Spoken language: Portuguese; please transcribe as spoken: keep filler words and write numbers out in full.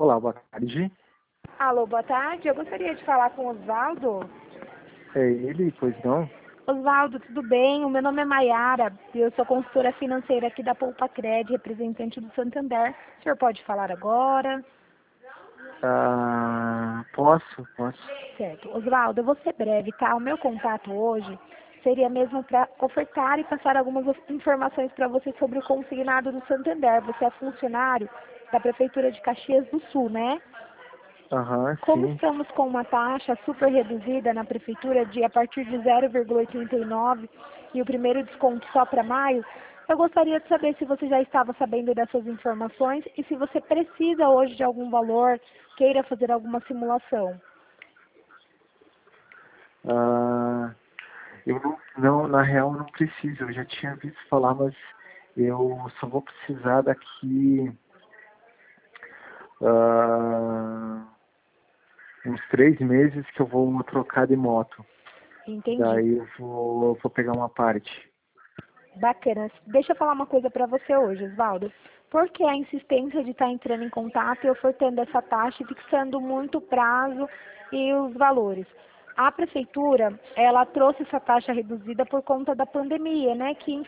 Olá, boa tarde. Alô, boa tarde. Eu gostaria de falar com o Osvaldo. É ele, pois não? Osvaldo, tudo bem? O meu nome é Maiara. Eu sou consultora financeira aqui da Poupa Cred, representante do Santander. O senhor pode falar agora? Ah, posso, posso. Certo. Osvaldo, eu vou ser breve, tá? O meu contato hoje seria mesmo para ofertar e passar algumas informações para você sobre o consignado do Santander. Você é funcionário da Prefeitura de Caxias do Sul, né? Aham, Como sim. estamos com uma taxa super reduzida na prefeitura de a partir de zero vírgula oitenta e nove e o primeiro desconto só para maio, eu gostaria de saber se você já estava sabendo dessas informações e se você precisa hoje de algum valor, queira fazer alguma simulação. Ah, eu não, não, na real não preciso, eu já tinha visto falar, mas eu só vou precisar daqui ah, uns três meses que eu vou trocar de moto. Entendi. Daí eu vou, vou pegar uma parte. Bacana. Deixa eu falar uma coisa para você hoje, Osvaldo. Por que a insistência de estar entrando em contato e ofertando essa taxa e fixando muito o prazo e os valores? A prefeitura, ela trouxe essa taxa reduzida por conta da pandemia, né? Que